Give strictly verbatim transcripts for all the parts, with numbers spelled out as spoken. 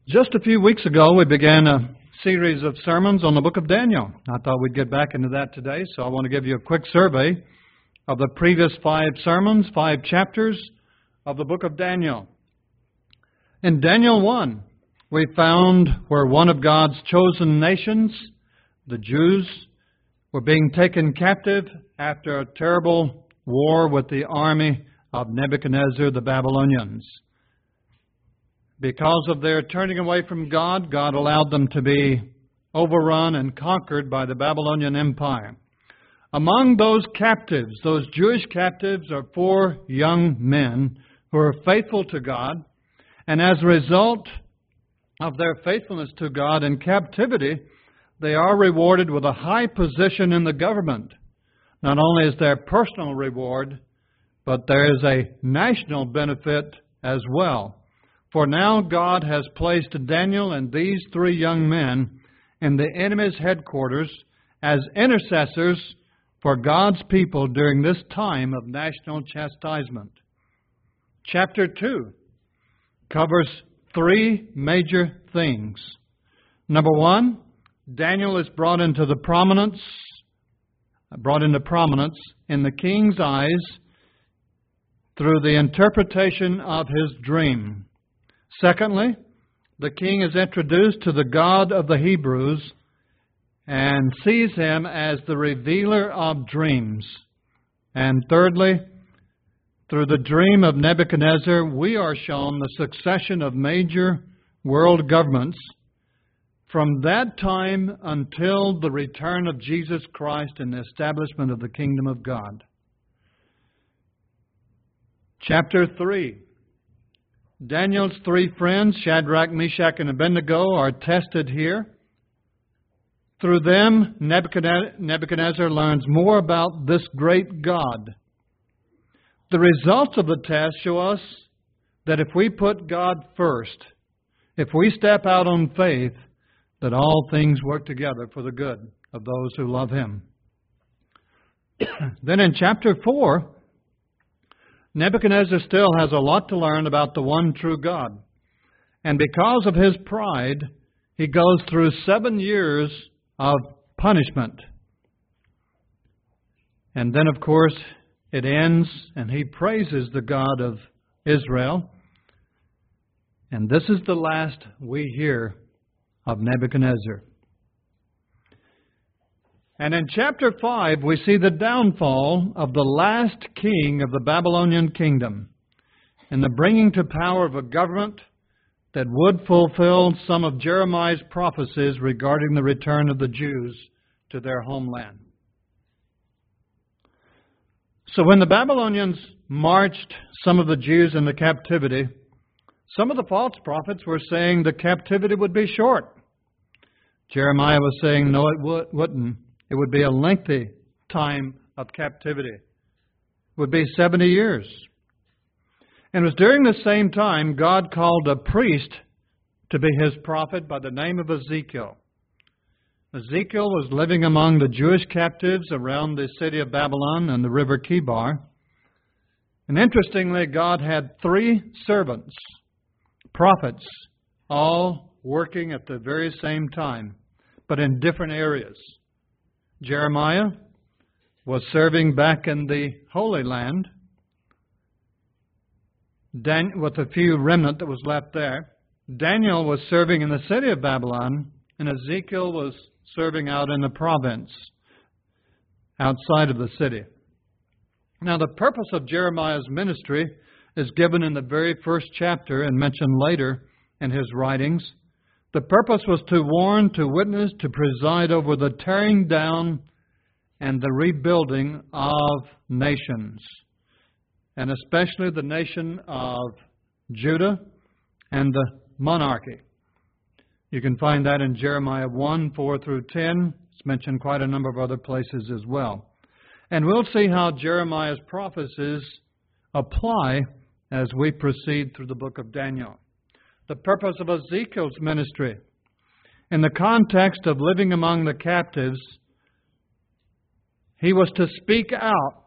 Just a few weeks ago, we began a series of sermons on the book of Daniel. I thought we'd get back into that today, so I want to give you a quick survey of the previous five sermons, five chapters of the book of Daniel. In Daniel one, we found where one of God's chosen nations, the Jews, were being taken captive after a terrible war with the army of Nebuchadnezzar, the Babylonians. Because of their turning away from God, God allowed them to be overrun and conquered by the Babylonian Empire. Among those captives, those Jewish captives, are four young men who are faithful to God. And as a result of their faithfulness to God in captivity, they are rewarded with a high position in the government. Not only is there personal reward, but there is a national benefit as well. For now God has placed Daniel and these three young men in the enemy's headquarters as intercessors for God's people during this time of national chastisement. Chapter two covers three major things. Number one, Daniel is brought into the prominence, brought into prominence in the king's eyes through the interpretation of his dream. Secondly, the king is introduced to the God of the Hebrews and sees him as the revealer of dreams. And thirdly, through the dream of Nebuchadnezzar, we are shown the succession of major world governments from that time until the return of Jesus Christ and the establishment of the kingdom of God. Chapter three. Daniel's three friends, Shadrach, Meshach, and Abednego, are tested here. Through them, Nebuchadnezzar learns more about this great God. The results of the test show us that if we put God first, if we step out on faith, that all things work together for the good of those who love Him. Then in chapter four, Nebuchadnezzar still has a lot to learn about the one true God. And because of his pride, he goes through seven years of punishment. And then, of course, it ends, and he praises the God of Israel. And this is the last we hear of Nebuchadnezzar. And in chapter five, we see the downfall of the last king of the Babylonian kingdom and the bringing to power of a government that would fulfill some of Jeremiah's prophecies regarding the return of the Jews to their homeland. So when the Babylonians marched some of the Jews into captivity, some of the false prophets were saying the captivity would be short. Jeremiah was saying, no, it wouldn't. It would be a lengthy time of captivity. It would be seventy years. And it was during the same time God called a priest to be His prophet by the name of Ezekiel. Ezekiel was living among the Jewish captives around the city of Babylon and the river Chebar. And interestingly, God had three servants, prophets, all working at the very same time, but in different areas. Jeremiah was serving back in the Holy Land Dan- with a few remnant that was left there. Daniel was serving in the city of Babylon, and Ezekiel was serving out in the province outside of the city. Now, the purpose of Jeremiah's ministry is given in the very first chapter and mentioned later in his writings. The purpose was to warn, to witness, to preside over the tearing down and the rebuilding of nations, and especially the nation of Judah and the monarchy. You can find that in Jeremiah one, four through ten. It's mentioned quite a number of other places as well. And we'll see how Jeremiah's prophecies apply as we proceed through the book of Daniel. The purpose of Ezekiel's ministry, in the context of living among the captives, he was to speak out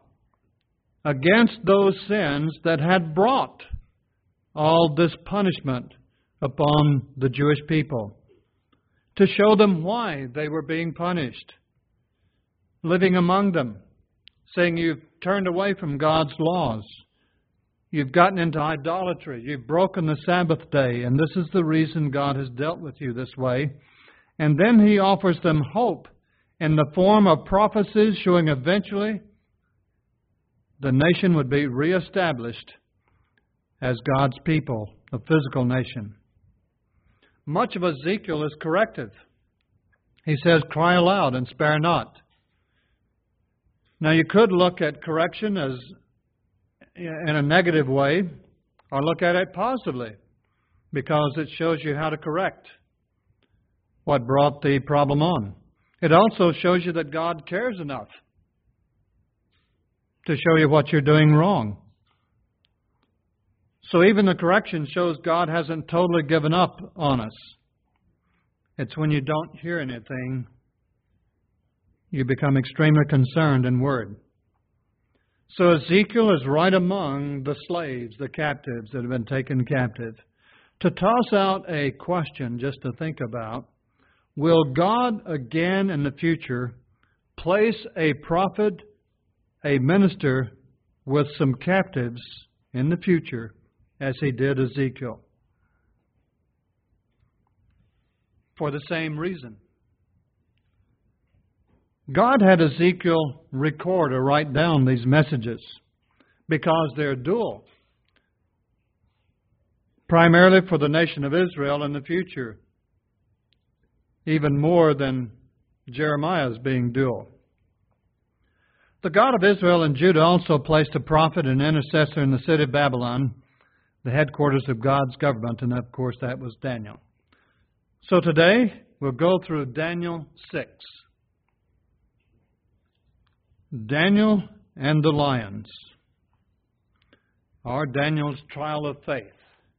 against those sins that had brought all this punishment upon the Jewish people to show them why they were being punished, living among them, saying you've turned away from God's laws, you've gotten into idolatry, you've broken the Sabbath day, and this is the reason God has dealt with you this way. And then He offers them hope in the form of prophecies showing eventually the nation would be reestablished as God's people, a physical nation. Much of Ezekiel is corrective. He says, cry aloud and spare not. Now you could look at correction as in a negative way, or look at it positively, because it shows you how to correct what brought the problem on. It also shows you that God cares enough to show you what you're doing wrong. So even the correction shows God hasn't totally given up on us. It's when you don't hear anything, you become extremely concerned and worried. So Ezekiel is right among the slaves, the captives that have been taken captive. To toss out a question just to think about, will God again in the future place a prophet, a minister with some captives in the future as He did Ezekiel? For the same reason. God had Ezekiel record or write down these messages because they're dual. Primarily for the nation of Israel in the future. Even more than Jeremiah's being dual. The God of Israel and Judah also placed a prophet and intercessor in the city of Babylon, the headquarters of God's government, and of course that was Daniel. So today we'll go through Daniel six. Daniel and the lions, or Daniel's trial of faith.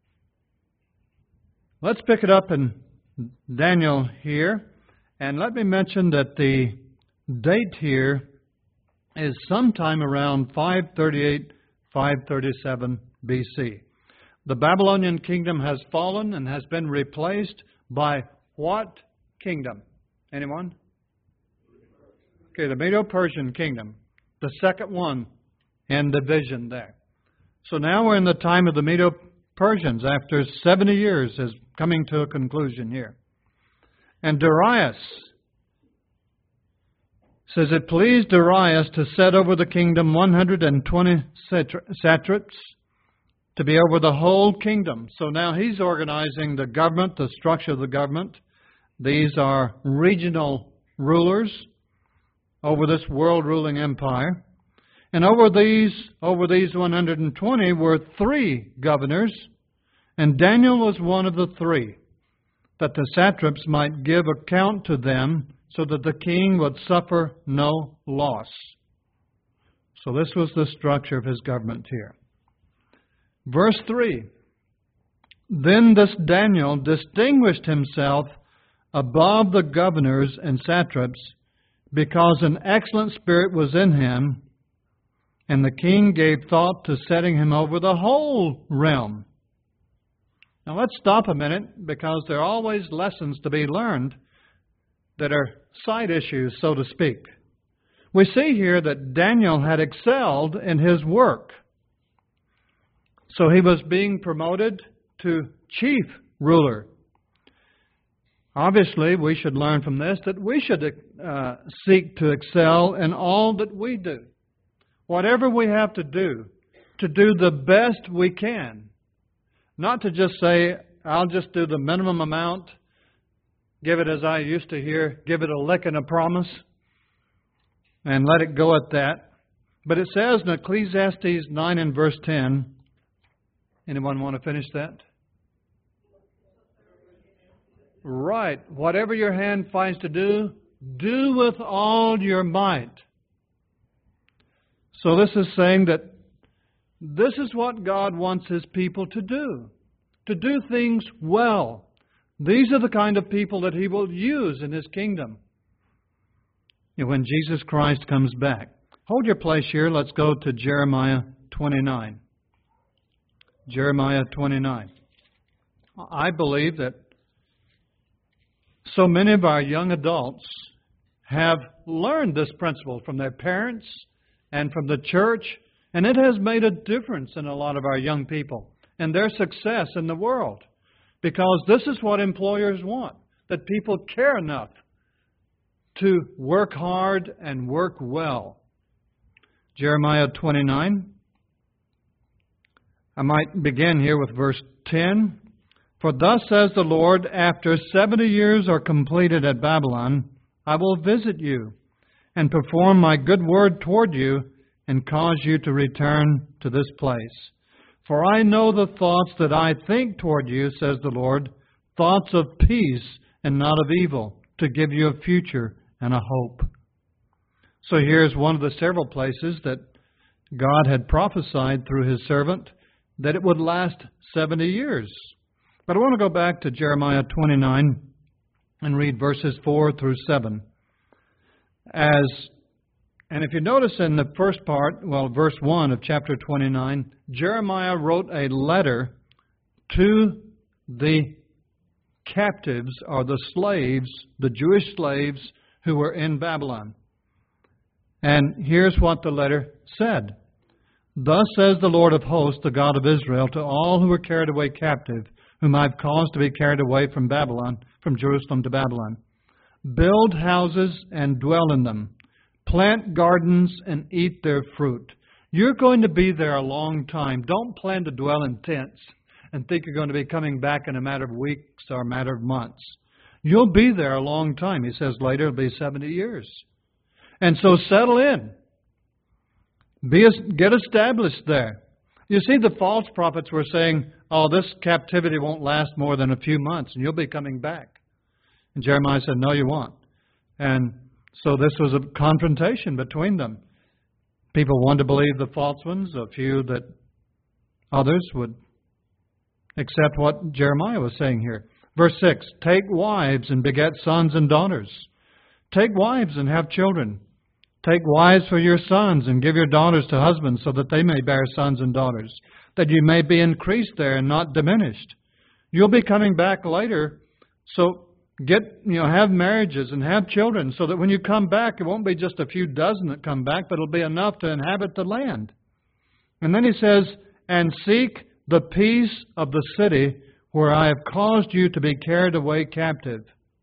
Let's pick it up in Daniel here, and let me mention that the date here is sometime around five thirty-eight, five thirty-seven B C. The Babylonian kingdom has fallen and has been replaced by what kingdom? Anyone? Okay, the Medo-Persian kingdom, the second one in division there. So now we're in the time of the Medo-Persians after seventy years is coming to a conclusion here. And Darius says, it pleased Darius to set over the kingdom one hundred twenty satraps to be over the whole kingdom. So now he's organizing the government, the structure of the government. These are regional rulers over this world-ruling empire. And over these, over these one hundred twenty were three governors, and Daniel was one of the three, that the satraps might give account to them so that the king would suffer no loss. So this was the structure of his government here. Verse three, then this Daniel distinguished himself above the governors and satraps because an excellent spirit was in him, and the king gave thought to setting him over the whole realm. Now let's stop a minute, because there are always lessons to be learned that are side issues, so to speak. We see here that Daniel had excelled in his work. So he was being promoted to chief ruler. Obviously, we should learn from this that we should uh, seek to excel in all that we do. Whatever we have to do, to do the best we can. Not to just say, I'll just do the minimum amount, give it as I used to hear, give it a lick and a promise, and let it go at that. But it says in Ecclesiastes nine and verse ten, anyone want to finish that? Right. Whatever your hand finds to do, do with all your might. So this is saying that this is what God wants His people to do. To do things well. These are the kind of people that He will use in His kingdom. And when Jesus Christ comes back. Hold your place here. Let's go to Jeremiah twenty-nine. Jeremiah twenty-nine. I believe that so many of our young adults have learned this principle from their parents and from the church, and it has made a difference in a lot of our young people and their success in the world. Because this is what employers want, that people care enough to work hard and work well. Jeremiah twenty-nine. I might begin here with verse ten. For thus says the Lord, after seventy years are completed at Babylon, I will visit you and perform my good word toward you and cause you to return to this place. For I know the thoughts that I think toward you, says the Lord, thoughts of peace and not of evil, to give you a future and a hope. So here's one of the several places that God had prophesied through His servant that it would last seventy years. But I want to go back to Jeremiah twenty-nine and read verses four through seven. As, and if you notice in the first part, well, verse one of chapter twenty-nine, Jeremiah wrote a letter to the captives or the slaves, the Jewish slaves who were in Babylon. And here's what the letter said. Thus says the Lord of hosts, the God of Israel, to all who were carried away captive, whom I've caused to be carried away from Babylon, from Jerusalem to Babylon. Build houses and dwell in them. Plant gardens and eat their fruit. You're going to be there a long time. Don't plan to dwell in tents and think you're going to be coming back in a matter of weeks or a matter of months. You'll be there a long time. He says later it'll be seventy years. And so settle in. Be, get established there. You see, the false prophets were saying, oh, this captivity won't last more than a few months, and you'll be coming back. And Jeremiah said, no, you won't. And so this was a confrontation between them. People wanted to believe the false ones, a few that others would accept what Jeremiah was saying here. Verse six, take wives and beget sons and daughters. Take wives and have children. Take wives for your sons and give your daughters to husbands so that they may bear sons and daughters, that you may be increased there and not diminished. You'll be coming back later, so get, you know, have marriages and have children so that when you come back, it won't be just a few dozen that come back, but it'll be enough to inhabit the land. And then he says, and seek the peace of the city where I have caused you to be carried away captive.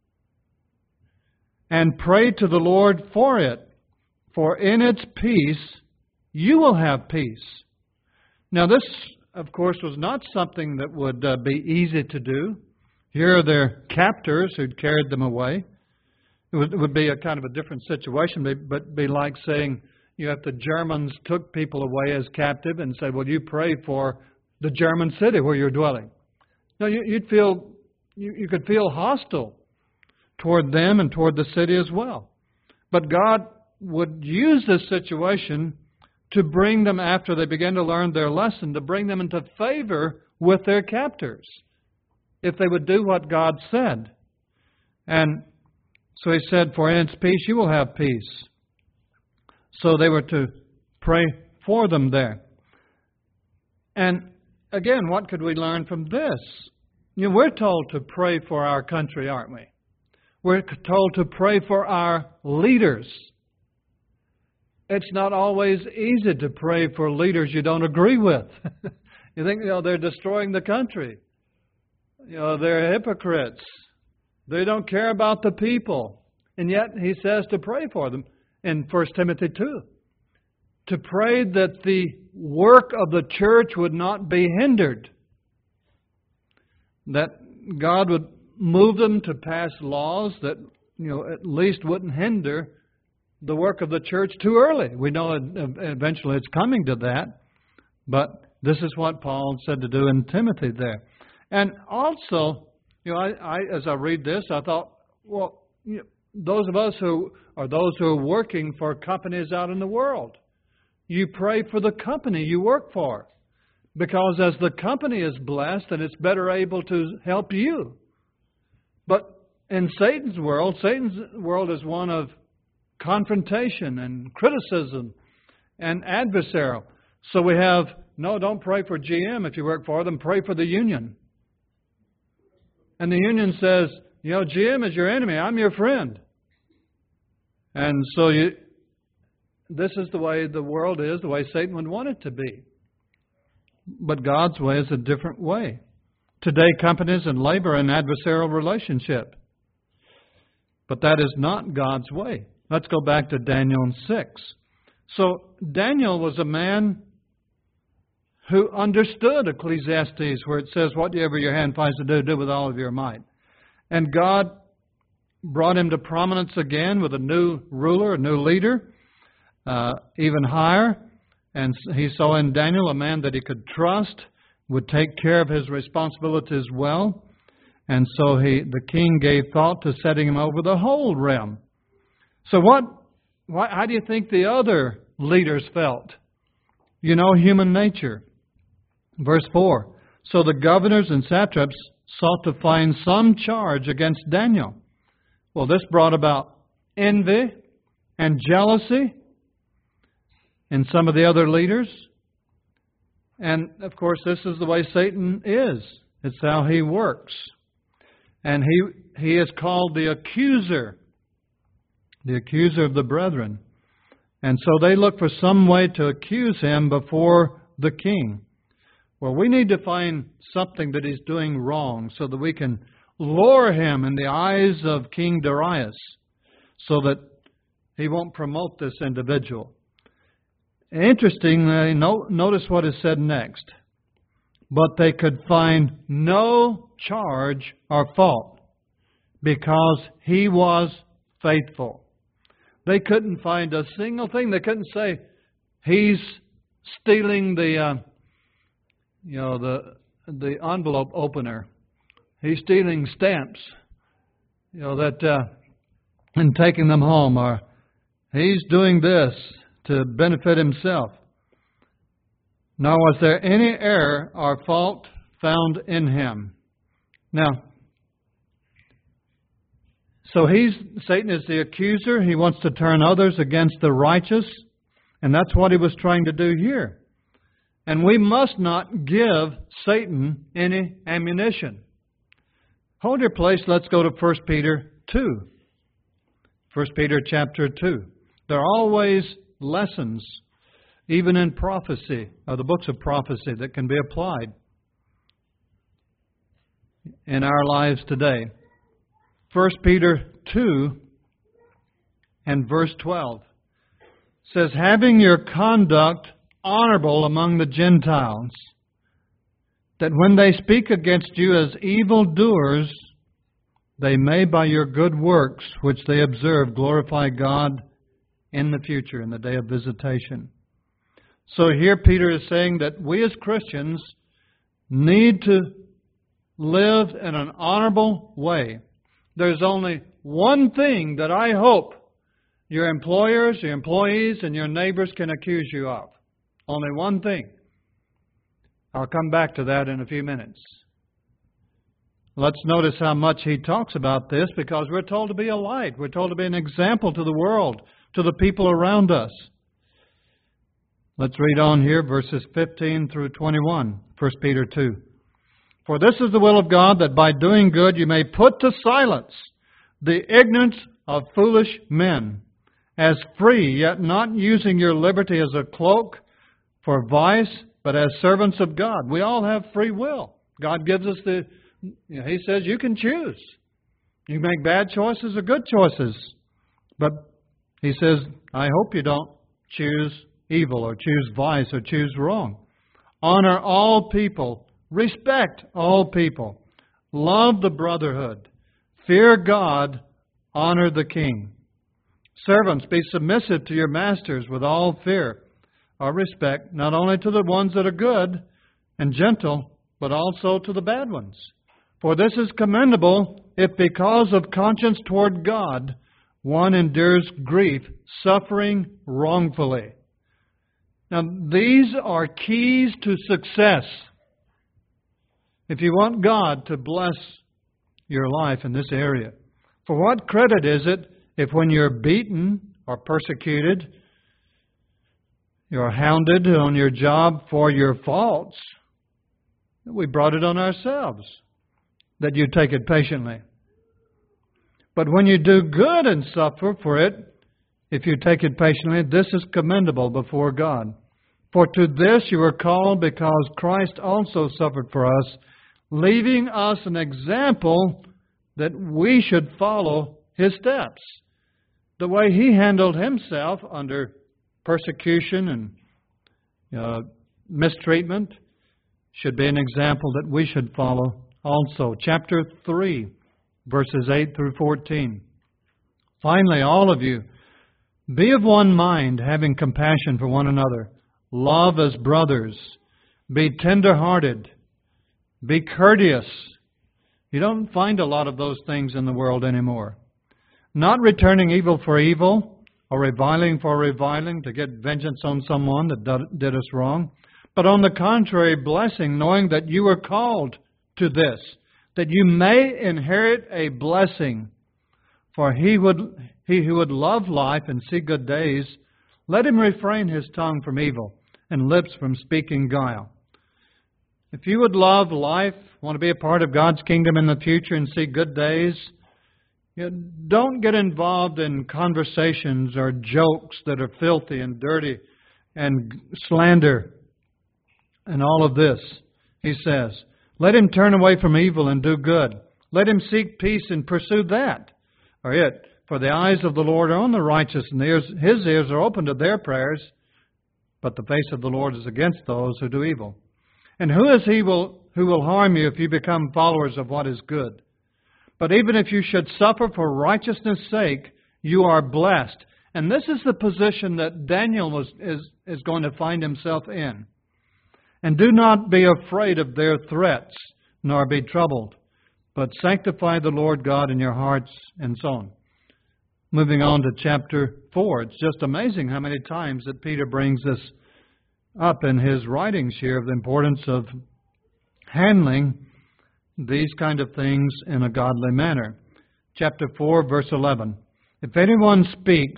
And pray to the Lord for it. For in its peace, you will have peace. Now this, of course, was not something that would uh, be easy to do. Here are their captors who'd carried them away. It would, it would be a kind of a different situation, but it'd be like saying, you know, if the Germans took people away as captive and said, well, you pray for the German city where you're dwelling. No, you, you'd feel, you, you could feel hostile toward them and toward the city as well. But God would use this situation to bring them, after they began to learn their lesson, to bring them into favor with their captors, if they would do what God said. And so he said, for in its peace you will have peace. So they were to pray for them there. And again, what could we learn from this? You know, we're told to pray for our country, aren't we? We're told to pray for our leaders. It's not always easy to pray for leaders you don't agree with. You think, you know, they're destroying the country. You know, they're hypocrites. They don't care about the people. And yet he says to pray for them in First Timothy two. To pray that the work of the church would not be hindered. That God would move them to pass laws that, you know, at least wouldn't hinder the work of the church too early. We know eventually it's coming to that, but this is what Paul said to do in Timothy there. And also, you know, I, I as I read this, I thought, well, you know, those of us who are those who are working for companies out in the world, you pray for the company you work for, because as the company is blessed, then it's better able to help you. But in Satan's world, Satan's world is one of confrontation and criticism and adversarial. So we have, no, don't pray for G M if you work for them, pray for the union. and the union says, you know, G M is your enemy, I'm your friend. And so you, this is the way the world is, the way Satan would want it to be. But God's way is a different way. Today, companies and labor are in adversarial relationship. But that is not God's way. Let's go back to Daniel six. So Daniel was a man who understood Ecclesiastes, where it says, whatever your hand finds to do, do with all of your might. And God brought him to prominence again with a new ruler, a new leader, uh, even higher. And he saw in Daniel a man that he could trust, would take care of his responsibilities well. And so he, the king gave thought to setting him over the whole realm. So what, what, how do you think the other leaders felt? You know, human nature. Verse four. So the governors and satraps sought to find some charge against Daniel. Well, this brought about envy and jealousy in some of the other leaders. And, of course, this is the way Satan is. It's how he works. And he he is called the accuser, the accuser of the brethren. And so they look for some way to accuse him before the king. Well, we need to find something that he's doing wrong so that we can lure him in the eyes of King Darius so that he won't promote this individual. Interestingly, notice what is said next. But they could find no charge or fault because he was faithful. They couldn't find a single thing. They couldn't say he's stealing the, uh, you know, the the envelope opener. He's stealing stamps, you know, that uh, and taking them home, or he's doing this to benefit himself. Nor was there any error or fault found in him. Now, so he's Satan is the accuser. He wants to turn others against the righteous, and that's what he was trying to do here. And we must not give Satan any ammunition. Hold your place. Let's go to First Peter two. First Peter chapter two. There are always lessons, even in prophecy, or the books of prophecy, that can be applied in our lives today. First Peter two and verse twelve says, having your conduct honorable among the Gentiles, that when they speak against you as evildoers, they may by your good works, which they observe, glorify God in the future, in the day of visitation. So here Peter is saying that we as Christians need to live in an honorable way. There's only one thing that I hope your employers, your employees, and your neighbors can accuse you of. Only one thing. I'll come back to that in a few minutes. Let's notice how much he talks about this, because we're told to be a light. We're told to be an example to the world, to the people around us. Let's read on here, verses fifteen through twenty-one, First Peter two. For this is the will of God, that by doing good you may put to silence the ignorance of foolish men, as free, yet not using your liberty as a cloak for vice, but as servants of God. We all have free will. God gives us the, you know, He says you can choose. You make bad choices or good choices. But He says, I hope you don't choose evil or choose vice or choose wrong. Honor all people. Respect all people. Love the brotherhood. Fear God. Honor the king. Servants, be submissive to your masters with all fear or respect, not only to the ones that are good and gentle, but also to the bad ones. For this is commendable if because of conscience toward God one endures grief, suffering wrongfully. Now, these are keys to success. If you want God to bless your life in this area, for what credit is it if when you're beaten or persecuted, you're hounded on your job for your faults, we brought it on ourselves. that you take it patiently. But when you do good and suffer for it, if you take it patiently, this is commendable before God. For to this you are called, because Christ also suffered for us, leaving us an example that we should follow His steps. The way He handled Himself under persecution and uh, mistreatment should be an example that we should follow also. Chapter three, verses eight through fourteen. Finally, all of you, be of one mind, having compassion for one another. Love as brothers. Be tender-hearted. Be courteous. You don't find a lot of those things in the world anymore. Not returning evil for evil, or reviling for reviling, to get vengeance on someone that did us wrong. But on the contrary, blessing, knowing that you are called to this, that you may inherit a blessing. For he would he who would love life and see good days, let him refrain his tongue from evil and lips from speaking guile. If you would love life, want to be a part of God's kingdom in the future and see good days, you know, don't get involved in conversations or jokes that are filthy and dirty and slander and all of this. He says, let him turn away from evil and do good. Let him seek peace and pursue that. Or it, for the eyes of the Lord are on the righteous, and the ears, His ears are open to their prayers, but the face of the Lord is against those who do evil. And who is he will, who will harm you if you become followers of what is good? But even if you should suffer for righteousness' sake, you are blessed. And this is the position that Daniel was, is, is going to find himself in. And do not be afraid of their threats, nor be troubled, but sanctify the Lord God in your hearts, and so on. Moving on to chapter four. It's just amazing how many times that Peter brings this up in his writings here, of the importance of handling these kind of things in a godly manner. Chapter four, verse eleven. If anyone speaks,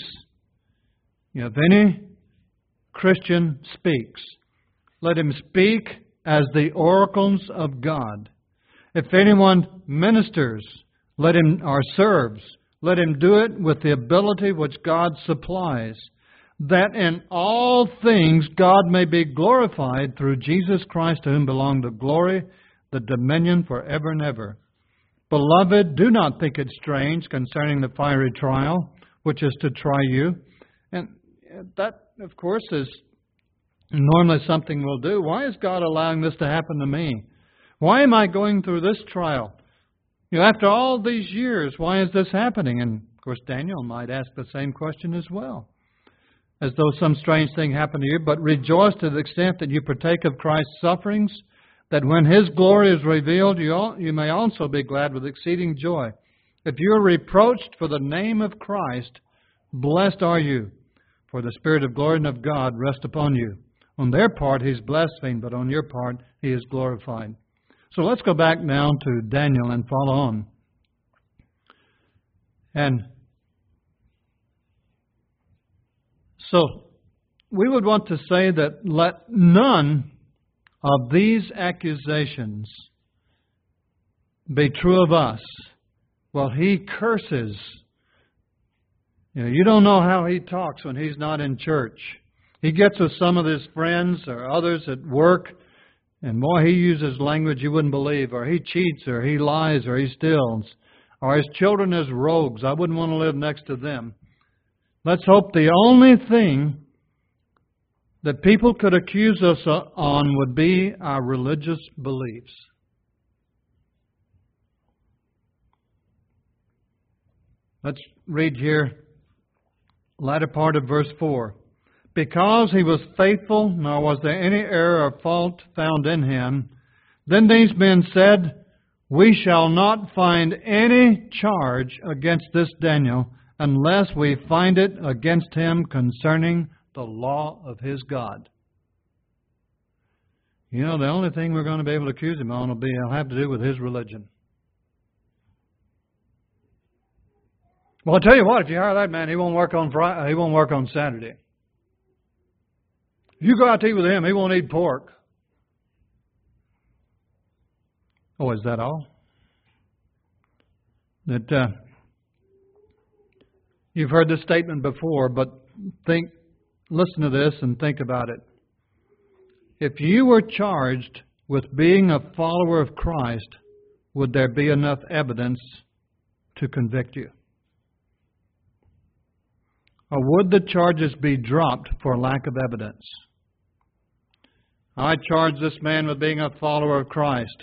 you know, if any Christian speaks, let him speak as the oracles of God. If anyone ministers, let him, or serves, let him do it with the ability which God supplies, that in all things God may be glorified through Jesus Christ, to whom belong the glory, the dominion forever and ever. Beloved, do not think it strange concerning the fiery trial, which is to try you. And that, of course, is normally something we'll do. Why is God allowing this to happen to me? Why am I going through this trial? You know, after all these years, why is this happening? And, of course, Daniel might ask the same question as well, as though some strange thing happened to you. But rejoice to the extent that you partake of Christ's sufferings, that when His glory is revealed, you, all, you may also be glad with exceeding joy. If you are reproached for the name of Christ, blessed are you, for the Spirit of glory and of God rest upon you. On their part, He's blasphemed, but on your part, He is glorified. So let's go back now to Daniel and follow on. And so we would want to say that let none of these accusations be true of us. Well, he curses. You know, you don't know how he talks when he's not in church. He gets with some of his friends or others at work, and boy, he uses language you wouldn't believe, or he cheats, or he lies, or he steals, or his children as rogues. I wouldn't want to live next to them. Let's hope the only thing that people could accuse us on would be our religious beliefs. Let's read here, latter part of verse four. Because he was faithful, nor was there any error or fault found in him, then these men said, we shall not find any charge against this Daniel unless we find it against him concerning the law of his God. You know, the only thing we're going to be able to accuse him on will be, it'll have to do with his religion. Well, I'll tell you what, if you hire that man, he won't work on Friday, he won't work on Saturday. If you go out to eat with him, he won't eat pork. Oh, is that all? that uh, you've heard this statement before, but think, listen to this and think about it. If you were charged with being a follower of Christ, would there be enough evidence to convict you? Or would the charges be dropped for lack of evidence? I charge this man with being a follower of Christ.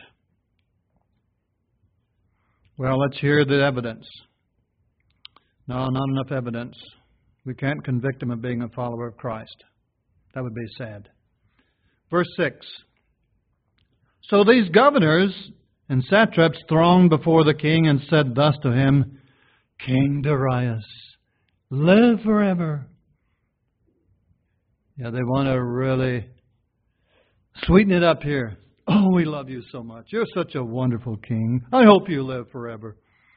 Well, let's hear the evidence. No, not enough evidence. We can't convict him of being a follower of Christ. That would be sad. Verse six. So these governors and satraps thronged before the king and said thus to him, King Darius, live forever. Yeah, they want to really sweeten it up here. Oh, we love you so much. You're such a wonderful king. I hope you live forever.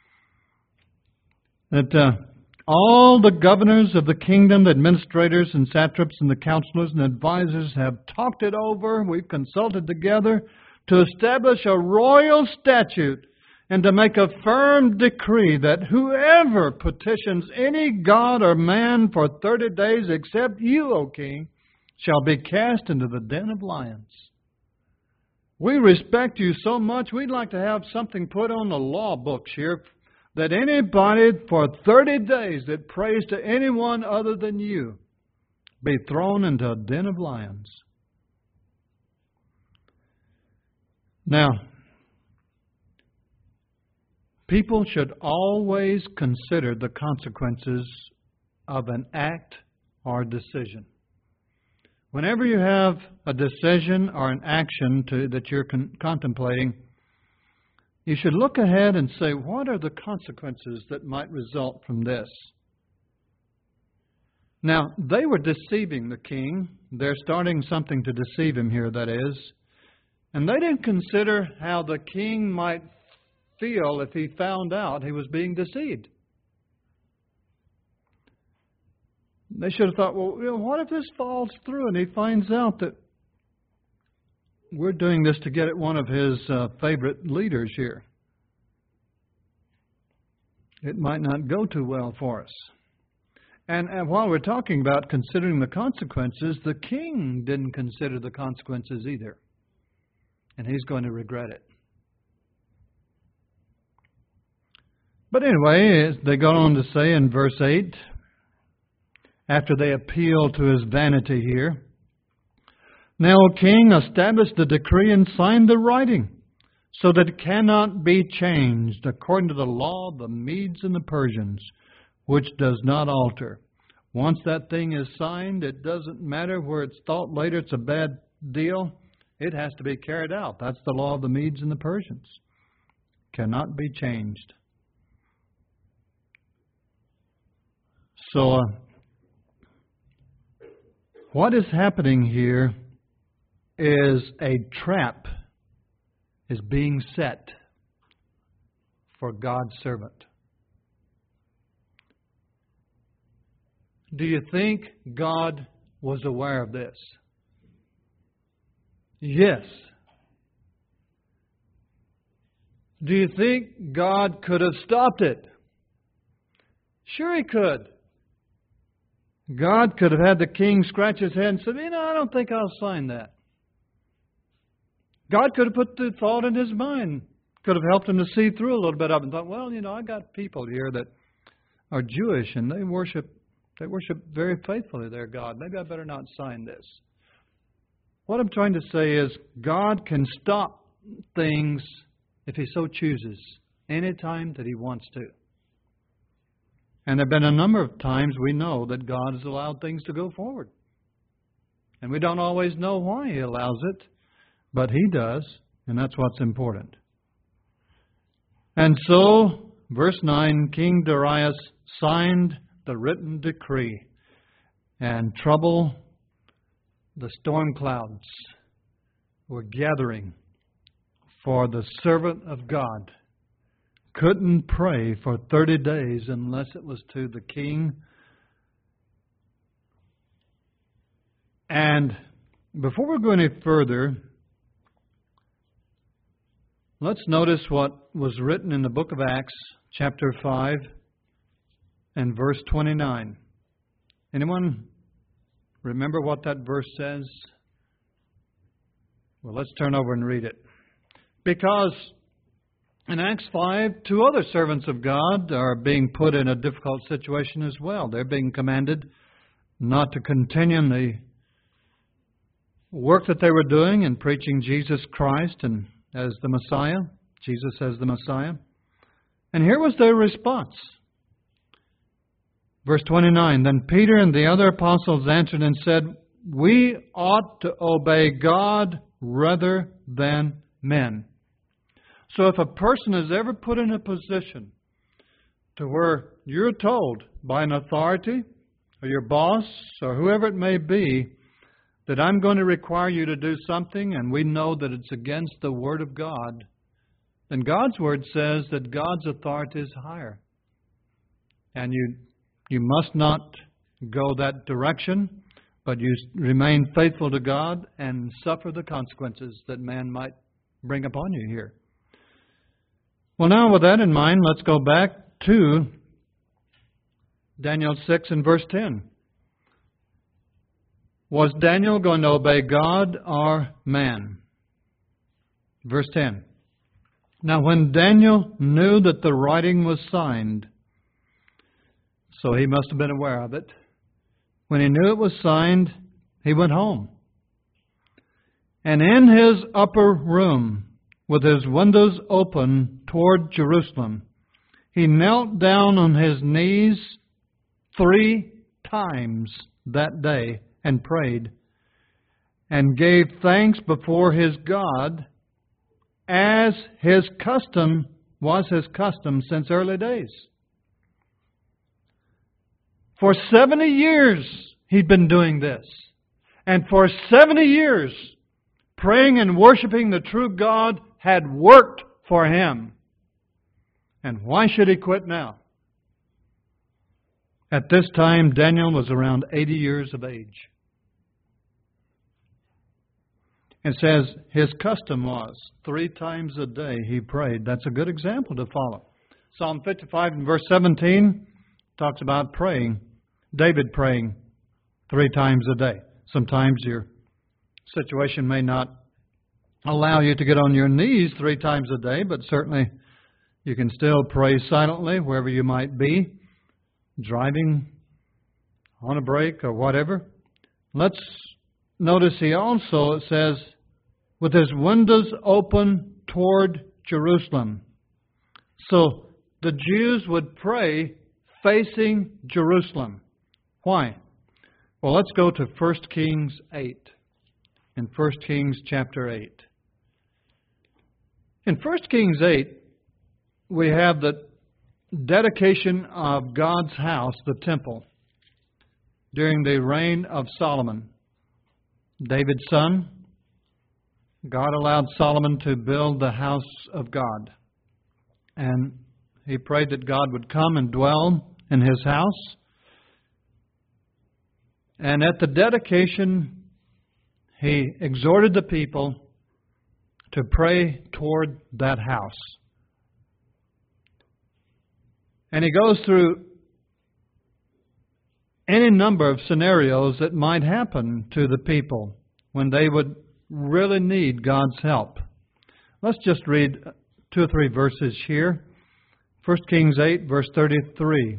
That uh, all the governors of the kingdom, the administrators and satraps and the counselors and advisors have talked it over. We've consulted together to establish a royal statute and to make a firm decree that whoever petitions any god or man for thirty days except you, O king, shall be cast into the den of lions. We respect you so much, we'd like to have something put on the law books here that anybody for thirty days that prays to anyone other than you be thrown into a den of lions. Now, people should always consider the consequences of an act or decision. Whenever you have a decision or an action to, that you're con- contemplating, you should look ahead and say, what are the consequences that might result from this? Now, they were deceiving the king. They're starting something to deceive him here, that is. And they didn't consider how the king might feel if he found out he was being deceived. They should have thought, well, you know, what if this falls through and he finds out that we're doing this to get at one of his uh, favorite leaders here? It might not go too well for us. And, and while we're talking about considering the consequences, the king didn't consider the consequences either. And he's going to regret it. But anyway, they go on to say in verse eight, after they appeal to his vanity here, Now, O king, establish the decree and sign the writing, so that it cannot be changed according to the law of the Medes and the Persians, which does not alter. Once that thing is signed, it doesn't matter where it's thought later it's a bad deal. It has to be carried out. That's the law of the Medes and the Persians. Cannot be changed. So, uh, what is happening here is a trap is being set for God's servant. Do you think God was aware of this? Yes. Do you think God could have stopped it? Sure He could. God could have had the king scratch his head and said, you know, I don't think I'll sign that. God could have put the thought in his mind, could have helped him to see through a little bit of it and thought, well, you know, I got people here that are Jewish and they worship they worship very faithfully their God. Maybe I better not sign this. What I'm trying to say is God can stop things if He so chooses, any time that He wants to. And there have been a number of times we know that God has allowed things to go forward. And we don't always know why He allows it, but He does, and that's what's important. And so, verse nine, King Darius signed the written decree, and trouble, the storm clouds were gathering, for the servant of God couldn't pray for thirty days unless it was to the king. And before we go any further, let's notice what was written in the book of Acts, chapter five and verse twenty-nine. Anyone remember what that verse says? Well, let's turn over and read it. Because in Acts five, two other servants of God are being put in a difficult situation as well. They're being commanded not to continue in the work that they were doing in preaching Jesus Christ and as the Messiah, Jesus as the Messiah. And here was their response. Verse twenty-nine, Then Peter and the other apostles answered and said, We ought to obey God rather than men. So if a person is ever put in a position to where you're told by an authority or your boss or whoever it may be that I'm going to require you to do something and we know that it's against the Word of God, then God's Word says that God's authority is higher. And you you must not go that direction, but you remain faithful to God and suffer the consequences that man might bring upon you here. Well, now with that in mind, let's go back to Daniel six and verse ten. Was Daniel going to obey God or man? Verse ten. Now when Daniel knew that the writing was signed, so he must have been aware of it, when he knew it was signed, he went home. And in his upper room, with his windows open toward Jerusalem, he knelt down on his knees three times that day and prayed, and gave thanks before his God, as his custom was his custom since early days. For seventy years he'd been doing this. And for seventy years, praying and worshiping the true God had worked for him. And why should he quit now? At this time, Daniel was around eighty years of age. It says his custom was three times a day he prayed. That's a good example to follow. Psalm fifty-five and verse seventeen talks about praying, David praying three times a day. Sometimes your situation may not allow you to get on your knees three times a day, but certainly you can still pray silently wherever you might be, driving, on a break, or whatever. Let's notice he also, it says, with his windows open toward Jerusalem. So the Jews would pray facing Jerusalem. Why? Well, let's go to First Kings eight. In First Kings chapter eight. In First Kings eight, we have the dedication of God's house, the temple, during the reign of Solomon, David's son. God allowed Solomon to build the house of God. And he prayed that God would come and dwell in his house. And at the dedication, he exhorted the people to pray toward that house. And he goes through any number of scenarios that might happen to the people when they would really need God's help. Let's just read two or three verses here. First Kings eight, verse thirty-three.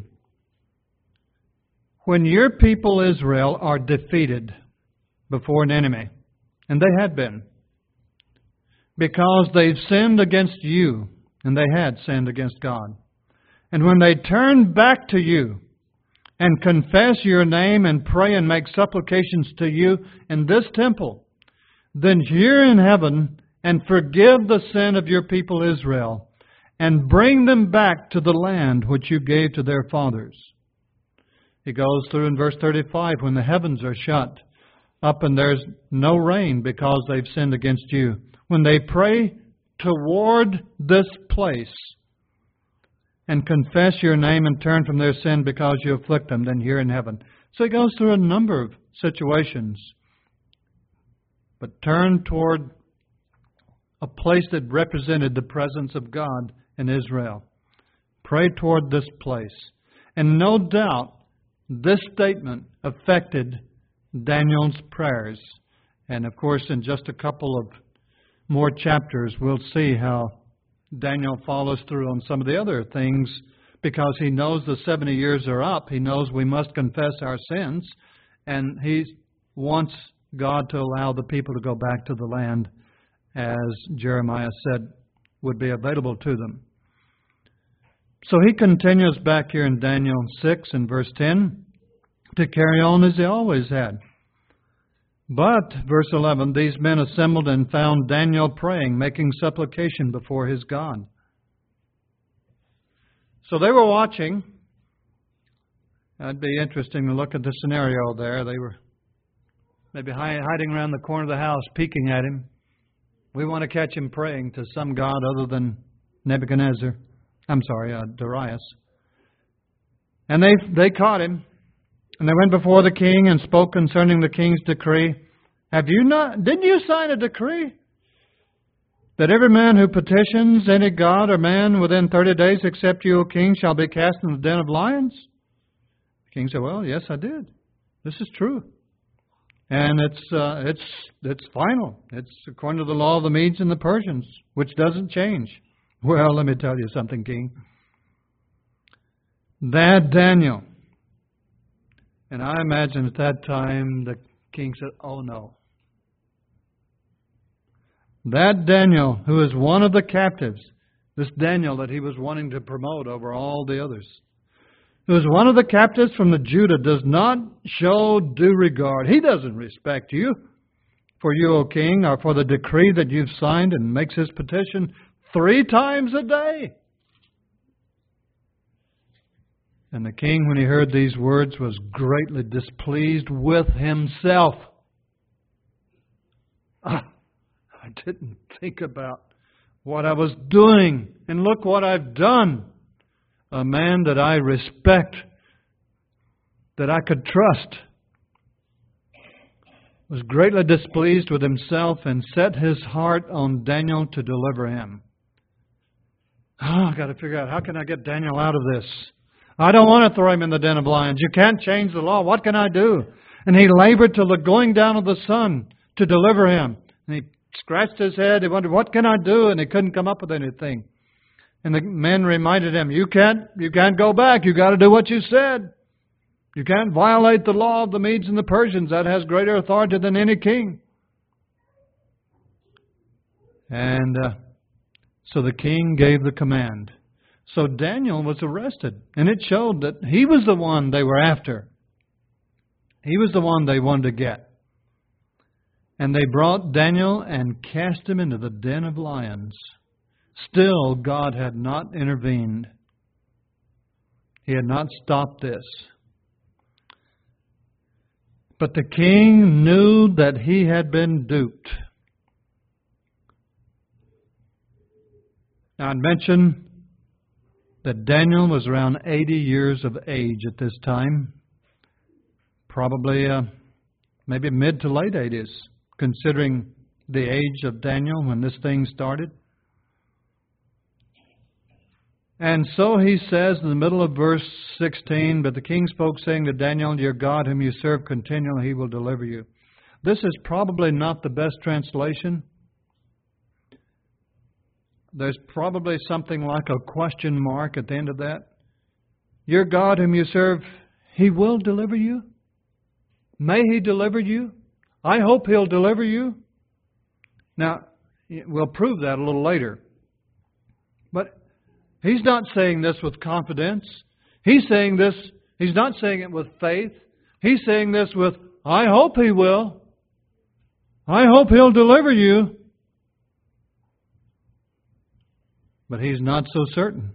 When your people Israel are defeated before an enemy, and they had been, because they've sinned against you, and they had sinned against God, and when they turn back to you and confess your name and pray and make supplications to you in this temple, then hear in heaven and forgive the sin of your people Israel, and bring them back to the land which you gave to their fathers. He goes through in verse thirty-five, when the heavens are shut up and there's no rain because they've sinned against you. When they pray toward this place and confess your name and turn from their sin because you afflict them, then hear in heaven. So he goes through a number of situations. But turn toward a place that represented the presence of God in Israel. Pray toward this place. And no doubt, this statement affected Daniel's prayers. And of course, in just a couple of more chapters, we'll see how Daniel follows through on some of the other things, because he knows the seventy years are up. He knows we must confess our sins, and he wants God to allow the people to go back to the land, as Jeremiah said would be available to them. So he continues back here in Daniel six and verse ten to carry on as he always had. But, verse eleven, these men assembled and found Daniel praying, making supplication before his God. So they were watching. That'd be interesting to look at the scenario there. They were maybe hiding around the corner of the house, peeking at him. We want to catch him praying to some god other than Nebuchadnezzar. I'm sorry, uh, Darius. And they they caught him. And they went before the king and spoke concerning the king's decree. Have you not, didn't you sign a decree that every man who petitions any god or man within thirty days except you, O king, shall be cast in the den of lions? The king said, well, yes, I did. This is true. And it's uh, it's it's final. It's according to the law of the Medes and the Persians, which doesn't change. Well, let me tell you something, king. That Daniel, and I imagine at that time the king said, oh no. That Daniel, who is one of the captives, this Daniel that he was wanting to promote over all the others, who is one of the captives from the Judah, does not show due regard. He doesn't respect you for you, O king, or for the decree that you've signed, and makes his petition three times a day. And the king, when he heard these words, was greatly displeased with himself. Ah, I didn't think about what I was doing, and look what I've done. A man that I respect, that I could trust, was greatly displeased with himself and set his heart on Daniel to deliver him. Oh, I've got to figure out, how can I get Daniel out of this? I don't want to throw him in the den of lions. You can't change the law. What can I do? And he labored till the going down of the sun to deliver him. And he scratched his head. He wondered, what can I do? And he couldn't come up with anything. And the men reminded him, you can't, you can't go back. You got to do what you said. You can't violate the law of the Medes and the Persians. That has greater authority than any king. And uh, so the king gave the command. So Daniel was arrested, and it showed that he was the one they were after. He was the one they wanted to get. And they brought Daniel and cast him into the den of lions. Still, God had not intervened. He had not stopped this. But the king knew that he had been duped. Now, I'd mentioned that Daniel was around eighty years of age at this time. Probably uh, maybe mid to late eighties, considering the age of Daniel when this thing started. And so he says in the middle of verse sixteen, but the king spoke, saying to Daniel, your God whom you serve continually, he will deliver you. This is probably not the best translation. There's probably something like a question mark at the end of that. Your God whom you serve, he will deliver you. May he deliver you. I hope he'll deliver you. Now, we'll prove that a little later. But he's not saying this with confidence. He's saying this, he's not saying it with faith. He's saying this with, I hope he will. I hope he'll deliver you. But he's not so certain.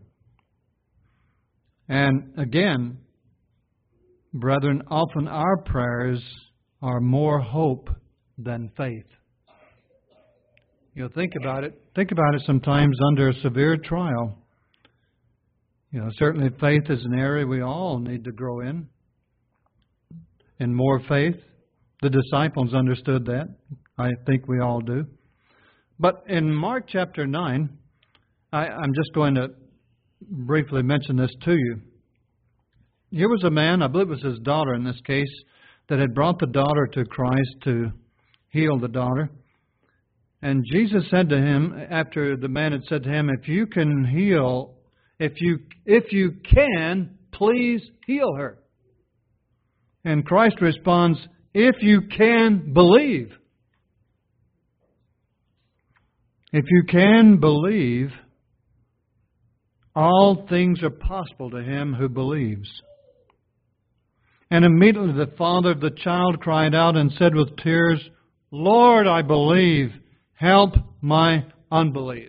And again, brethren, often our prayers are more hope than faith. You know, think about it. Think about it sometimes under a severe trial. You know, certainly faith is an area we all need to grow in. In more faith. The disciples understood that. I think we all do. But in Mark chapter nine, I, I'm just going to briefly mention this to you. Here was a man, I believe it was his daughter in this case, that had brought the daughter to Christ to heal the daughter. And Jesus said to him, after the man had said to him, if you can heal, if you if you can, please heal her. And Christ responds, if you can believe. If you can believe, all things are possible to him who believes. And immediately the father of the child cried out and said with tears, Lord, I believe, help my unbelief.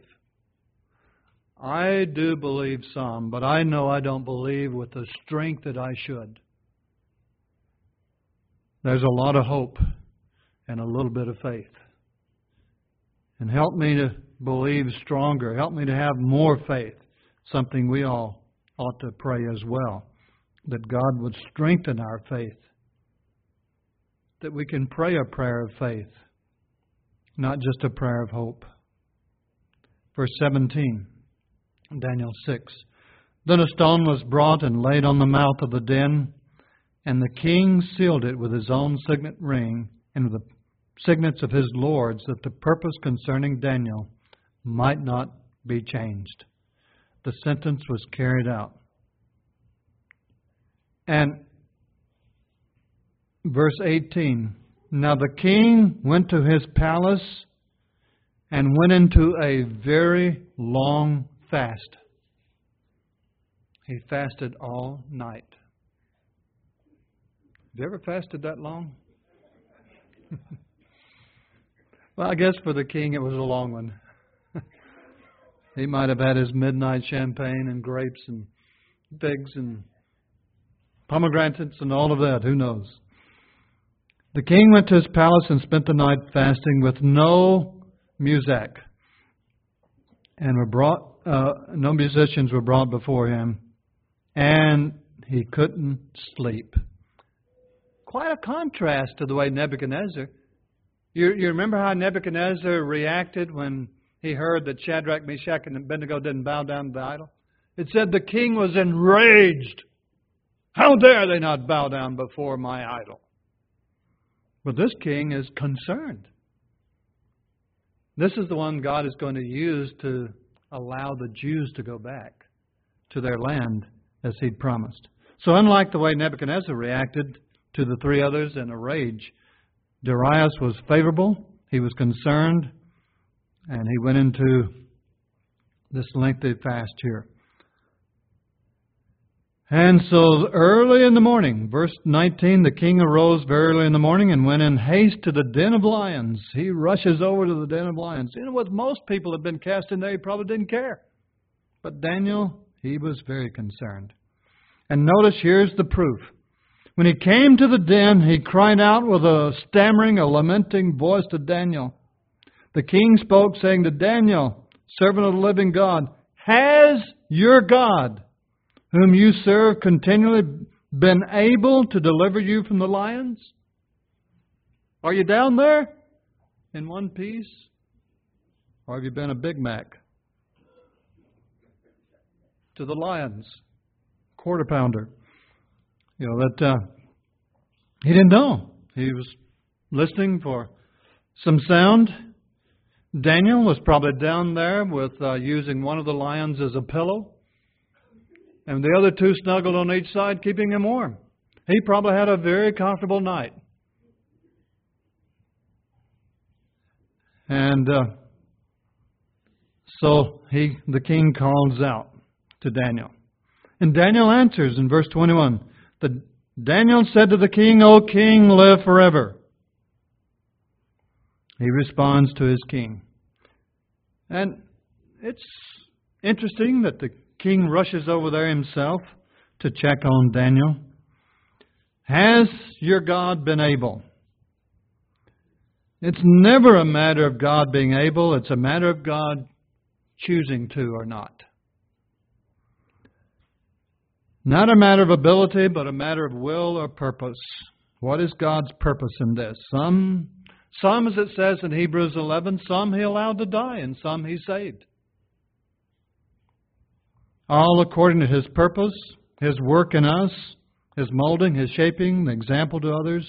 I do believe some, but I know I don't believe with the strength that I should. There's a lot of hope and a little bit of faith. And help me to believe stronger. Help me to have more faith. Something we all ought to pray as well. That God would strengthen our faith. That we can pray a prayer of faith. Not just a prayer of hope. Verse seventeen, Daniel six. Then a stone was brought and laid on the mouth of the den, and the king sealed it with his own signet ring and with the signets of his lords, that the purpose concerning Daniel might not be changed. The sentence was carried out. And verse eighteen, now the king went to his palace and went into a very long fast. He fasted all night. Have you ever fasted that long? Well, I guess for the king it was a long one. He might have had his midnight champagne and grapes and figs and pomegranates and all of that. Who knows? The king went to his palace and spent the night fasting with no music. And were brought, uh, no musicians were brought before him. And he couldn't sleep. Quite a contrast to the way Nebuchadnezzar. You, you remember how Nebuchadnezzar reacted when he heard that Shadrach, Meshach, and Abednego didn't bow down to the idol? It said the king was enraged. How dare they not bow down before my idol? But this king is concerned. This is the one God is going to use to allow the Jews to go back to their land as He'd promised. So unlike the way Nebuchadnezzar reacted to the three others in a rage, Darius was favorable. He was concerned. And he went into this lengthy fast here. And so early in the morning, verse nineteen, the king arose very early in the morning and went in haste to the den of lions. He rushes over to the den of lions. You know what? Most people have been cast in there. He probably didn't care. But Daniel, he was very concerned. And notice here's the proof. When he came to the den, he cried out with a stammering, a lamenting voice to Daniel. The king spoke, saying to Daniel, servant of the living God, has your God, whom you serve continually, been able to deliver you from the lions? Are you down there in one piece? Or have you been a Big Mac to the lions? Quarter pounder. You know, that uh, he didn't know. He was listening for some sound. Daniel was probably down there with uh, using one of the lions as a pillow. And the other two snuggled on each side, keeping him warm. He probably had a very comfortable night. And uh, so he, the king calls out to Daniel. And Daniel answers in verse twenty-one. The, Daniel said to the king, O king, live forever. He responds to his king. And it's interesting that the king rushes over there himself to check on Daniel. Has your God been able? It's never a matter of God being able. It's a matter of God choosing to or not. Not a matter of ability, but a matter of will or purpose. What is God's purpose in this? Some, some, as it says in Hebrews eleven, some He allowed to die and some He saved. all according to His purpose, His work in us, His molding, His shaping, the example to others.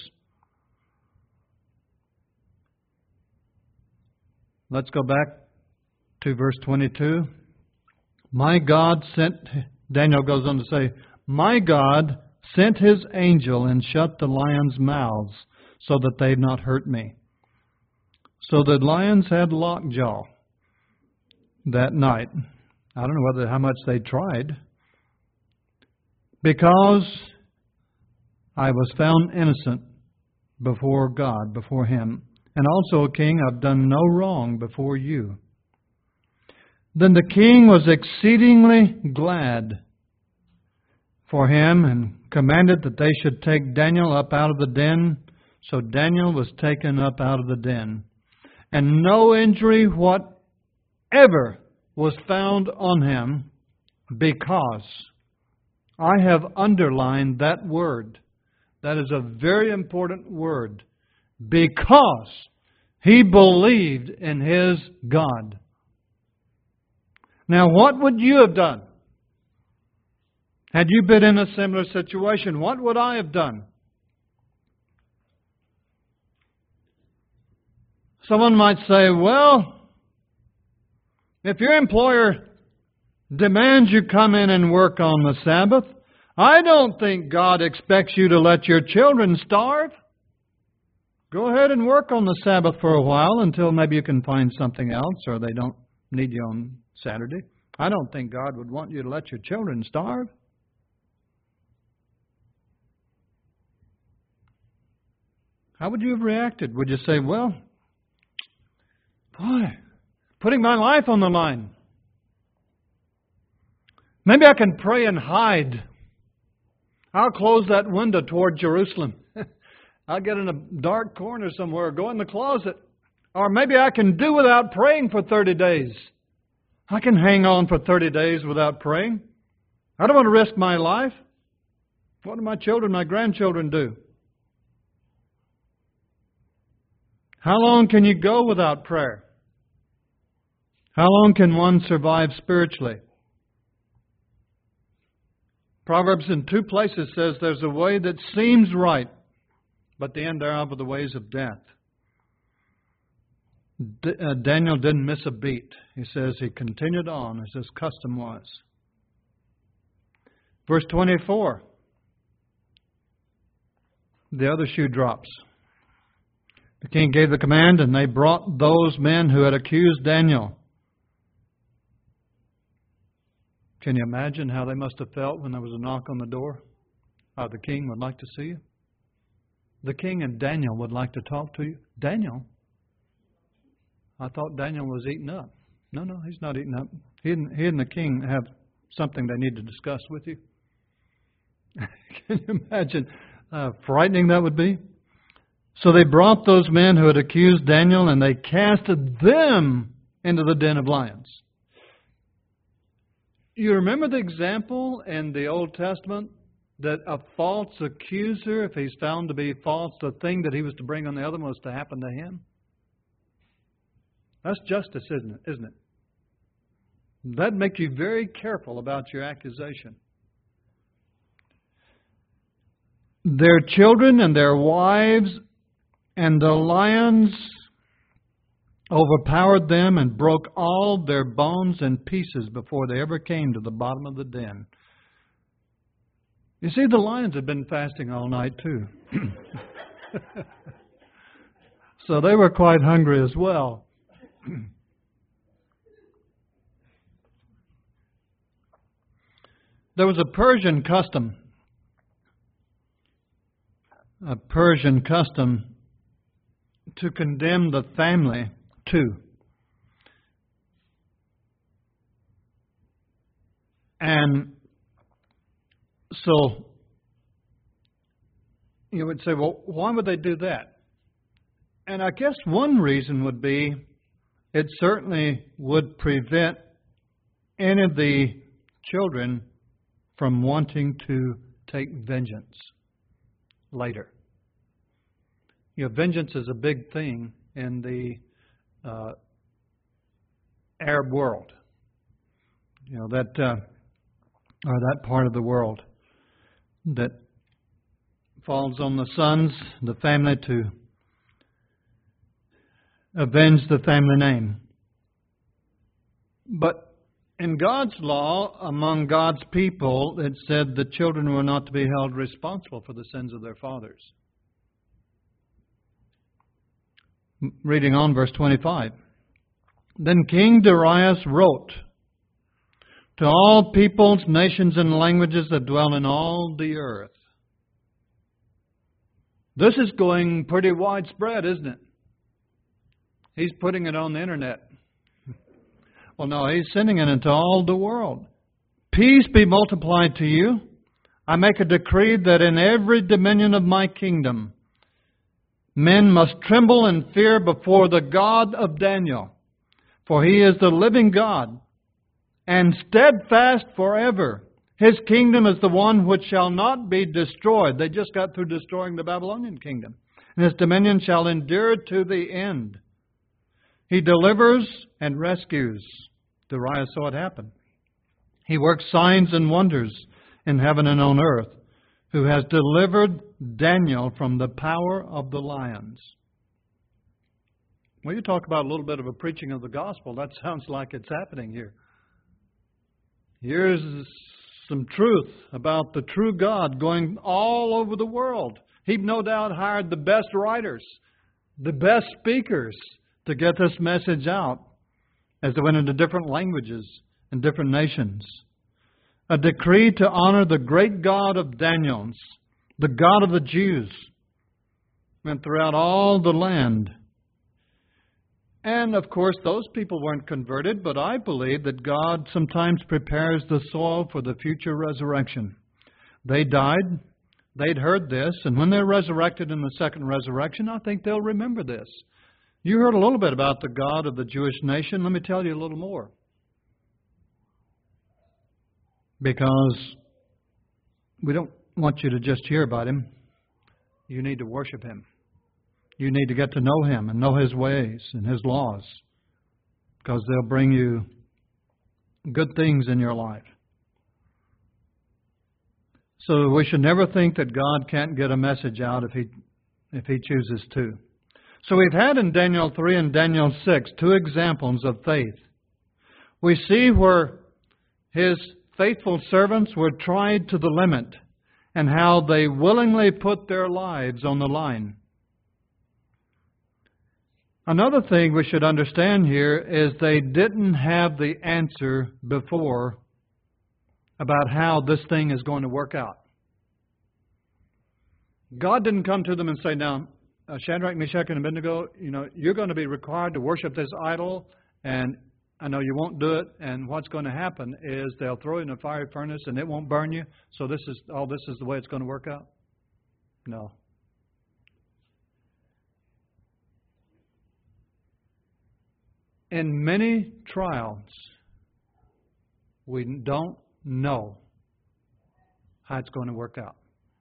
Let's go back to verse twenty-two. My God sent, Daniel goes on to say, my God sent His angel and shut the lions' mouths so that they'd not hurt me. So the lions had lockjaw that night. I don't know whether how much they tried. Because I was found innocent before God, before Him. And also, King, I've done no wrong before you. Then the king was exceedingly glad for him and commanded that they should take Daniel up out of the den. So Daniel was taken up out of the den. And no injury whatever was found on him, because I have underlined that word. That is a very important word. Because he believed in his God. Now, what would you have done? Had you been in a similar situation, what would I have done? Someone might say, well, if your employer demands you come in and work on the Sabbath, I don't think God expects you to let your children starve. Go ahead and work on the Sabbath for a while until maybe you can find something else or they don't need you on Saturday. I don't think God would want you to let your children starve. How would you have reacted? Would you say, well, boy, putting my life on the line. Maybe I can pray and hide. I'll close that window toward Jerusalem. I'll get in a dark corner somewhere, go in the closet. Or maybe I can do without praying for thirty days. I can hang on for thirty days without praying. I don't want to risk my life. What do my children, my grandchildren do? How long can you go without prayer? How long can one survive spiritually? Proverbs in two places says there's a way that seems right, but the end thereof are the ways of death. D- uh, Daniel didn't miss a beat. He says he continued on as his custom was. Verse twenty-four. The other shoe drops. The king gave the command, and they brought those men who had accused Daniel. Can you imagine how they must have felt when there was a knock on the door? How the king would like to see you. The king and Daniel would like to talk to you. Daniel? I thought Daniel was eaten up. No, no, he's not eaten up. He and, he and the king have something they need to discuss with you. Can you imagine how frightening that would be? So they brought those men who had accused Daniel, and they casted them into the den of lions. You remember the example in the Old Testament that a false accuser, if he's found to be false, the thing that he was to bring on the other one was to happen to him? That's justice, isn't it? Isn't it? That makes you very careful about your accusation. Their children and their wives and the lions overpowered them and broke all their bones in pieces before they ever came to the bottom of the den. You see, the lions had been fasting all night too. So they were quite hungry as well. There was a Persian custom, a Persian custom to condemn the family too. And so you would say, well, why would they do that? And I guess one reason would be it certainly would prevent any of the children from wanting to take vengeance later. You know, vengeance is a big thing in the uh, Arab world. You know, that uh, or that part of the world that falls on the sons, the family, to avenge the family name. But in God's law, among God's people, it said the children were not to be held responsible for the sins of their fathers. Reading on, verse twenty-five. Then King Darius wrote to all peoples, nations, and languages that dwell in all the earth. This is going pretty widespread, isn't it? He's putting it on the internet. Well, no, he's sending it into all the world. Peace be multiplied to you. I make a decree that in every dominion of my kingdom, men must tremble and fear before the God of Daniel. For he is the living God, and steadfast forever. His kingdom is the one which shall not be destroyed. They just got through destroying the Babylonian kingdom. And his dominion shall endure to the end. He delivers and rescues. Darius saw it happen. He works signs and wonders in heaven and on earth, who has delivered Daniel from the power of the lions. Well, you talk about a little bit of a preaching of the gospel. That sounds like it's happening here. Here's some truth about the true God going all over the world. He no doubt hired the best writers, the best speakers to get this message out as they went into different languages and different nations. A decree to honor the great God of Daniel's, the God of the Jews, went throughout all the land. And, of course, those people weren't converted, but I believe that God sometimes prepares the soil for the future resurrection. They died, they'd heard this, and when they're resurrected in the second resurrection, I think they'll remember this. You heard a little bit about the God of the Jewish nation. Let me tell you a little more. Because we don't want you to just hear about Him. You need to worship Him. You need to get to know Him and know His ways and His laws. Because they'll bring you good things in your life. So we should never think that God can't get a message out if He if He chooses to. So we've had in Daniel three and Daniel six two examples of faith. We see where His faithful servants were tried to the limit and how they willingly put their lives on the line. Another thing we should understand here is they didn't have the answer before about how this thing is going to work out. God didn't come to them and say, now, uh, Shadrach, Meshach, and Abednego, you know, you're going to be required to worship this idol, and I know you won't do it, and what's going to happen is they'll throw you in a fiery furnace and it won't burn you, so this is all this is the way it's going to work out? No. In many trials, we don't know how it's going to work out.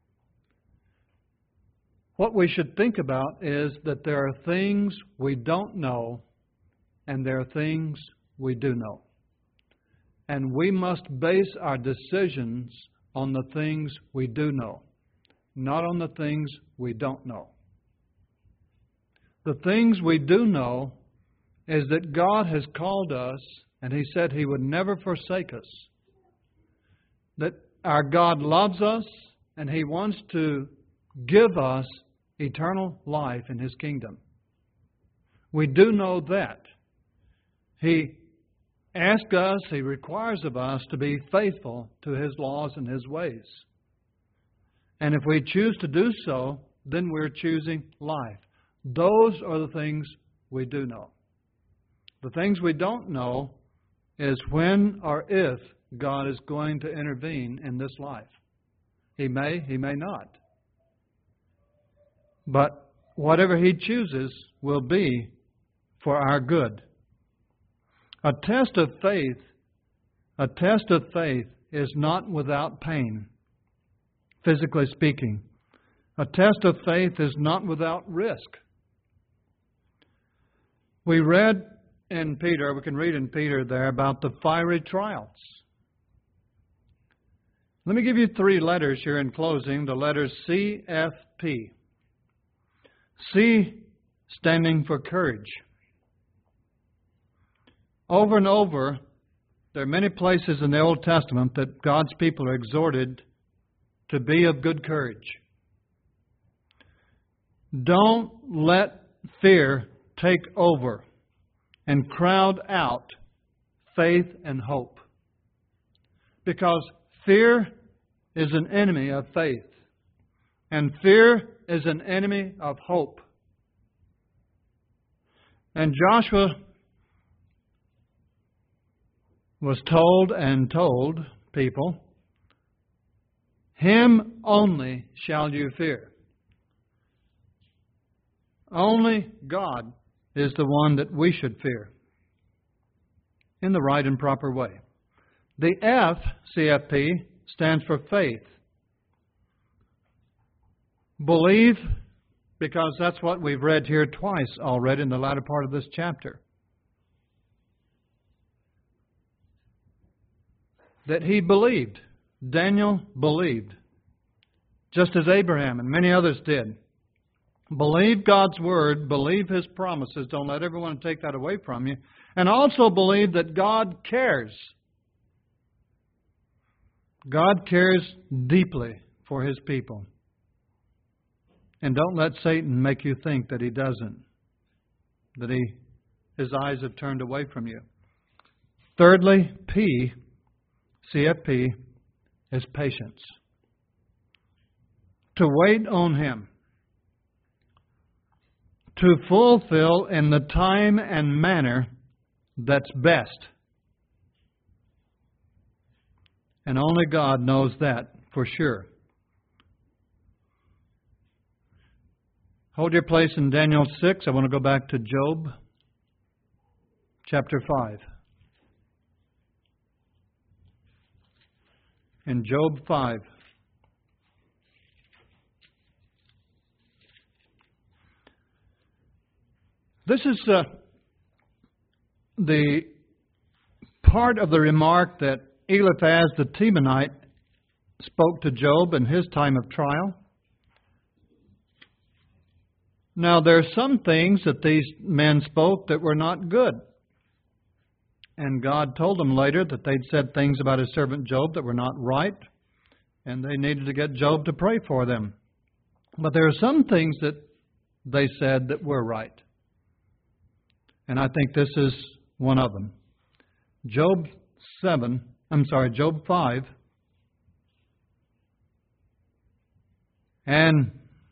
What we should think about is that there are things we don't know and there are things we do know. And we must base our decisions on the things we do know, not on the things we don't know. The things we do know is that God has called us and He said He would never forsake us. That our God loves us and He wants to give us eternal life in His kingdom. We do know that. He asks us, He requires of us to be faithful to His laws and His ways. And if we choose to do so, then we're choosing life. Those are the things we do know. The things we don't know is when or if God is going to intervene in this life. He may, He may not. But whatever He chooses will be for our good. A test of faith, a test of faith is not without pain, physically speaking. A test of faith is not without risk. We read in Peter, we can read in Peter there about the fiery trials. Let me give you three letters here in closing, the letters C F P. C standing for courage. Over and over, there are many places in the Old Testament that God's people are exhorted to be of good courage. Don't let fear take over and crowd out faith and hope. Because fear is an enemy of faith. And fear is an enemy of hope. And Joshua was told and told people, Him only shall you fear. Only God is the one that we should fear in the right and proper way. The F, C F P, stands for faith. Believe, because that's what we've read here twice already in the latter part of this chapter. That he believed. Daniel believed. Just as Abraham and many others did. Believe God's Word. Believe His promises. Don't let everyone take that away from you. And also believe that God cares. God cares deeply for His people. And don't let Satan make you think that he doesn't. That he, his eyes have turned away from you. Thirdly, P, C F P, is patience. To wait on Him. To fulfill in the time and manner that's best. And only God knows that for sure. Hold your place in Daniel six. I want to go back to Job chapter five. In Job five. This is uh, the part of the remark that Eliphaz the Temanite spoke to Job in his time of trial. Now, there are some things that these men spoke that were not good. And God told them later that they'd said things about His servant Job that were not right. And they needed to get Job to pray for them. But there are some things that they said that were right. And I think this is one of them. Job seven, I'm sorry, Job five. And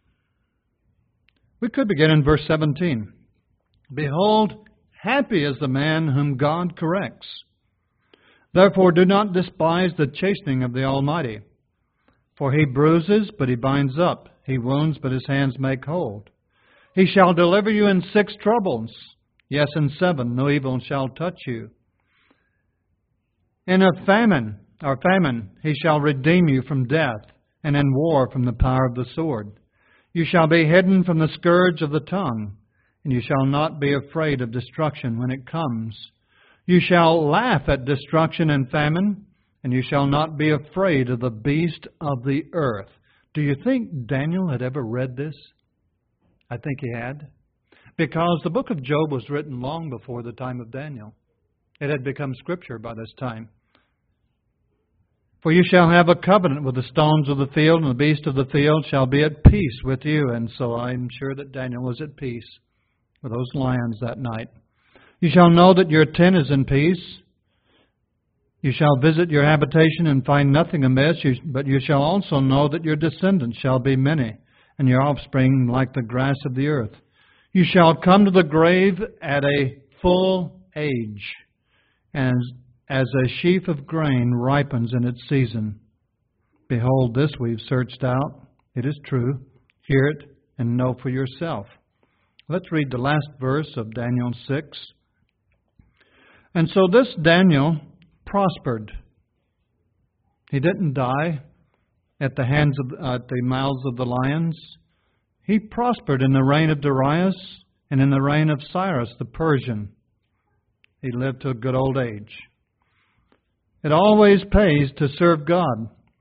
we could begin in verse seventeen. Behold, happy is the man whom God corrects. Therefore do not despise the chastening of the Almighty. For He bruises, but He binds up. He wounds, but His hands make whole. He shall deliver you in six troubles. Yes, in seven, no evil shall touch you. In a famine, or famine, He shall redeem you from death, and in war from the power of the sword. You shall be hidden from the scourge of the tongue, and you shall not be afraid of destruction when it comes. You shall laugh at destruction and famine, and you shall not be afraid of the beast of the earth. Do you think Daniel had ever read this? I think he had. Because the book of Job was written long before the time of Daniel. It had become scripture by this time. For you shall have a covenant with the stones of the field, and the beast of the field shall be at peace with you. And so I'm sure that Daniel was at peace with those lions that night. You shall know that your tent is in peace. You shall visit your habitation and find nothing amiss, but you shall also know that your descendants shall be many, and your offspring like the grass of the earth. You shall come to the grave at a full age, and as a sheaf of grain ripens in its season. Behold, this we've searched out. It is true. Hear it and know for yourself. Let's read the last verse of Daniel six. And so this Daniel prospered. He didn't die at the hands of uh, at the mouths of the lions. He prospered in the reign of Darius and in the reign of Cyrus the Persian. He lived to a good old age. It always pays to serve God.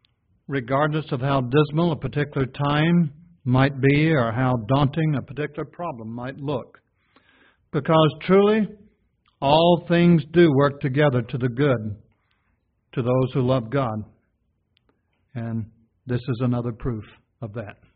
regardless of how dismal a particular time might be or how daunting a particular problem might look. Because truly, all things do work together to the good to those who love God. And this is another proof of that.